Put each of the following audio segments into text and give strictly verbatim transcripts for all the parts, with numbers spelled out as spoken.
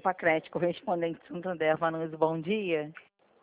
Pacred, correspondente Santander, Vanuso, bom dia.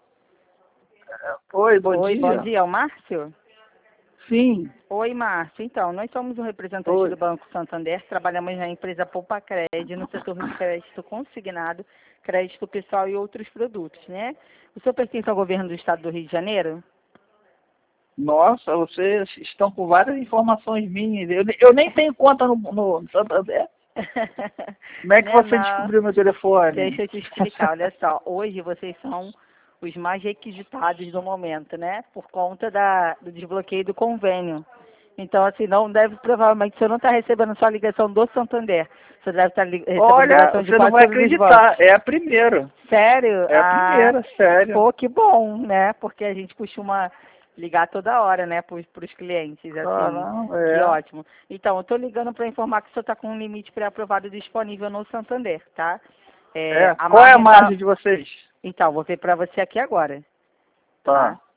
Oi, bom Oi, dia. bom dia, é o Márcio? Sim. Oi, Márcio. Então, nós somos um representante Oi. do Banco Santander, trabalhamos na empresa Poupa-Cred, no setor de crédito consignado, crédito pessoal e outros produtos, né? O senhor pertence ao governo do estado do Rio de Janeiro? Nossa, vocês estão com várias informações minhas. Eu, eu nem tenho conta no, no Santander. Como é que Né, você não. descobriu meu telefone? Deixa eu te explicar, olha só. Hoje vocês são os mais requisitados do momento, né? Por conta da, do desbloqueio do convênio. Então, assim, não deve, provavelmente, o senhor não está recebendo só a ligação do Santander. Você deve estar li, recebendo Olha, ligação de você não quase vai todos os acreditar. bancos. É a primeira. Sério? É a Ah, primeira, sério. pô, que bom, né? Porque a gente costuma ligar toda hora, né, para os clientes, assim. Caramba, Que é. ótimo. Então, eu estou ligando para informar que o senhor está com um limite pré-aprovado disponível no Santander, tá? É, É. a Qual é a margem margem tá... de vocês? Então, vou ver para você aqui agora, Tá. tá?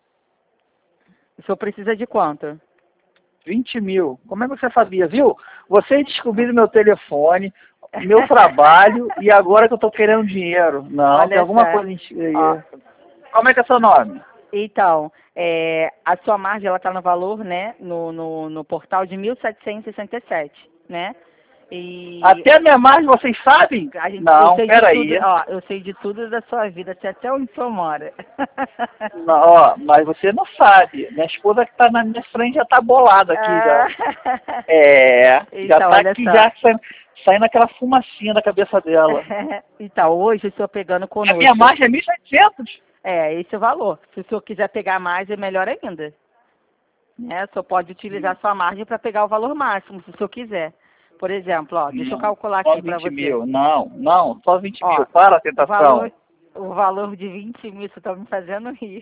O senhor precisa de quanto? vinte mil. Como é que você sabia, viu? Vocês descobriram meu telefone, meu trabalho e agora que eu tô querendo dinheiro. Não, Olha tem alguma só. coisa em... Ó, Como é que é seu nome? então, é, a sua margem, ela está no valor, né, no, no, no portal de mil setecentos e sessenta e sete, né? E Até a minha margem vocês sabem? a gente, eu Não, sei de tudo, peraí. ó, eu sei de tudo da sua vida, sei até onde o senhor mora. Não, ó, mas você não sabe. Minha esposa que tá na minha frente já tá bolada aqui já. Ah, É, já então, tá olha aqui só. já saindo, saindo aquela fumacinha da cabeça dela. Então, hoje o senhor pegando A minha conosco. margem é mil e setecentos. É, esse é o valor. Se o senhor quiser pegar mais, é melhor ainda. Né? O senhor pode utilizar sua margem para pegar o valor máximo, se o senhor quiser. Por exemplo, ó, deixa eu Não, calcular só aqui para vinte você. mil. Não, não, só vinte Ó, mil. Para a o valor, tentação. o valor de vinte mil, você está me fazendo rir.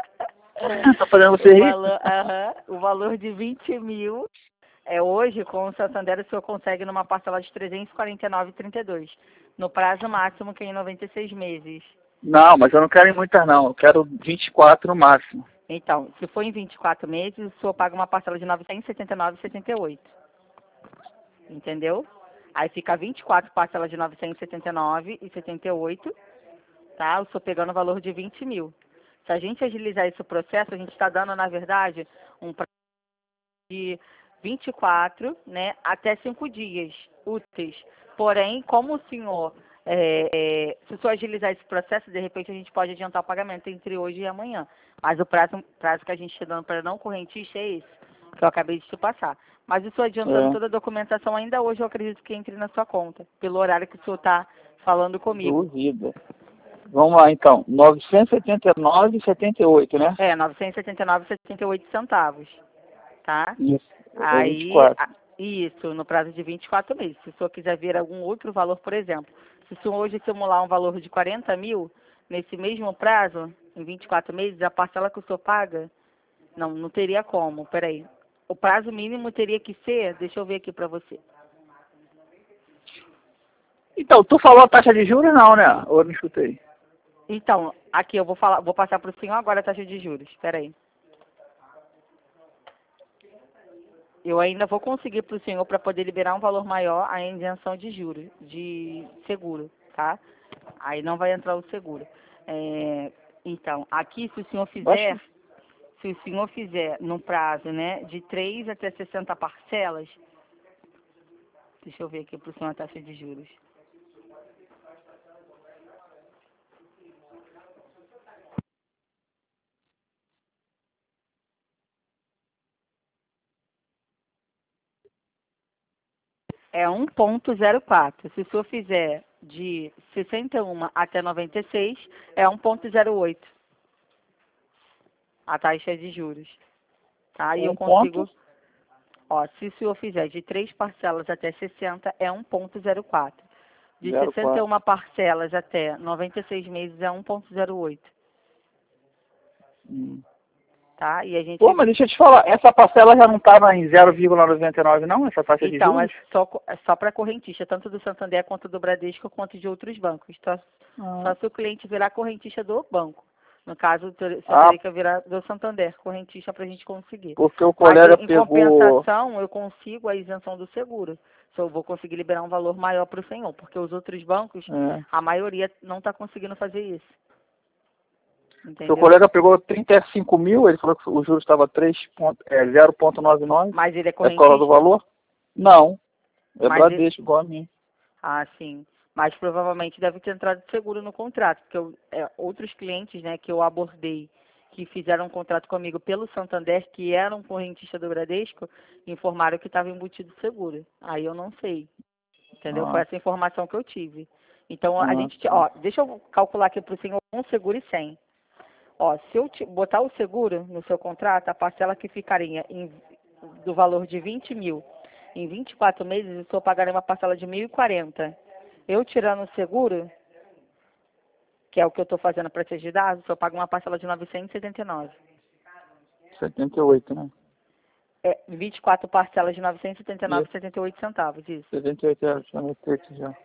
Tá fazendo você O rir? valor, aham, o valor de vinte mil é hoje, com o Santander, o senhor consegue numa parcela de trezentos e quarenta e nove reais e trinta e dois centavos. No prazo máximo, que é em noventa e seis meses. Não, mas eu não quero em muitas não. Eu quero vinte e quatro no máximo. Então, se for em vinte e quatro meses, o senhor paga uma parcela de novecentos e setenta e nove reais e setenta e oito centavos. Entendeu? Aí fica vinte e quatro parcelas de novecentos e setenta e nove reais e setenta e oito centavos, tá? O senhor pegando o valor de vinte mil. Se a gente agilizar esse processo, a gente está dando, na verdade, um prazo de vinte e quatro, né, até cinco dias úteis. Porém, como o senhor, é, é, se o senhor agilizar esse processo, de repente a gente pode adiantar o pagamento entre hoje e amanhã. Mas o prazo, prazo que a gente está dando para não correntista é esse, que eu acabei de te passar. Mas o senhor adiantando É. toda a documentação, ainda hoje eu acredito que entre na sua conta, pelo horário que o senhor está falando comigo. Dúvida. Vamos lá então. novecentos e setenta e nove reais e setenta e oito, né? É, novecentos e setenta e nove reais e setenta e oito centavos, tá? Isso. É vinte e Aí, quatro. a- isso, no prazo de vinte e quatro meses. Se o senhor quiser ver algum outro valor, por exemplo, se o senhor hoje simular um valor de quarenta mil, nesse mesmo prazo, em vinte e quatro meses, a parcela que o senhor paga, não, não teria como, peraí. O prazo mínimo teria que ser, deixa eu ver aqui pra você. Então, tu falou a taxa de juros não, né? Ou eu não escutei? Então, aqui eu vou falar, vou passar pro senhor agora a taxa de juros, peraí. Eu ainda vou conseguir para o senhor para poder liberar um valor maior a isenção de juros, de seguro, tá? Aí não vai entrar o seguro. É, então, aqui se o senhor fizer, Acho... se o senhor fizer no prazo, né, de três até sessenta parcelas, deixa eu ver aqui para o senhor a taxa de juros. É um ponto zero quatro. Se o senhor fizer de sessenta e um até noventa e seis, é um ponto zero oito. A taxa de juros. Tá? E eu Um ponto. consigo. Ó, se o senhor fizer de três parcelas até sessenta, é um ponto zero quatro. De zero sessenta e quatro. uma parcelas até noventa e seis meses é um ponto zero oito. Hum. Tá? E a gente... Pô, mas deixa eu te falar, essa parcela já não estava em zero vírgula noventa e nove não, essa taxa de Então, é juros? só, é só para correntista, tanto do Santander quanto do Bradesco, quanto de outros bancos. Só, Ah, só se o cliente virar correntista do banco. No caso, ter- você ah teria que virar do Santander, correntista, para a gente conseguir. porque o Mas, colega em pegou... compensação, eu consigo a isenção do seguro. eu vou conseguir liberar um valor maior para o senhor, porque os outros bancos, É. a maioria não está conseguindo fazer isso. Entendeu? Seu colega pegou trinta e cinco mil, ele falou que o juros estava é, zero vírgula noventa e nove. Mas ele é É por causa do correntista? valor? Não. É Mas Bradesco, igual a mim. Ah, sim. Mas provavelmente deve ter entrado seguro no contrato, porque eu, é, outros clientes, né, que eu abordei, que fizeram um contrato comigo pelo Santander, que eram correntistas do Bradesco, informaram que estava embutido seguro. Aí eu não sei, entendeu? Ah. Foi essa informação que eu tive. Então, a Ah, gente, sim. ó, deixa eu calcular aqui para o senhor um seguro e cem. Ó, se eu te, botar o seguro no seu contrato, a parcela que ficaria em, do valor de vinte mil, em vinte e quatro meses, o senhor pagaria uma parcela de mil e quarenta. Eu tirando o seguro, que é o que eu estou fazendo para ser de dados, o senhor paga uma parcela de novecentos e setenta e nove. setenta e oito, né? É, vinte e quatro parcelas de novecentos e setenta e nove Isso. e setenta e oito centavos, isso. setenta e oito reais, já anotei aqui já.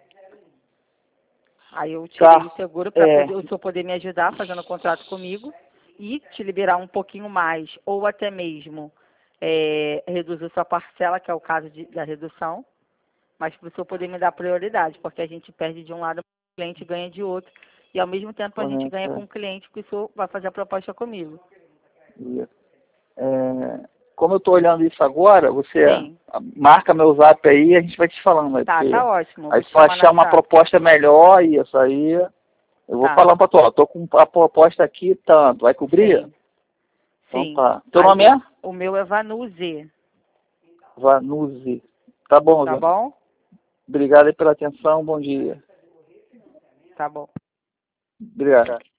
Aí eu tirei Tá. o seguro para É. o senhor poder me ajudar fazendo o contrato comigo e te liberar um pouquinho mais, ou até mesmo é, reduzir sua parcela, que é o caso de, da redução, mas para o senhor poder me dar prioridade, porque a gente perde de um lado, o cliente ganha de outro, e ao mesmo tempo a gente Correto, ganha é. com o cliente, porque o senhor vai fazer a proposta comigo. Isso. É, como eu estou olhando isso agora, você Sim. marca meu zap aí e a gente vai te falando. Aí, Tá, porque tá ótimo. aí Vou se te eu chamar no achar uma WhatsApp. proposta melhor, isso aí, eu vou Tá. falar pra tu, ó, tô com a proposta aqui tanto, vai cobrir? Sim. Então Sim. tá. Teu Aí nome é? o meu é Vanuzi, Vanuzi. Tá bom, tá Zé. bom? Obrigado aí pela atenção, bom dia. Tá bom. Obrigado.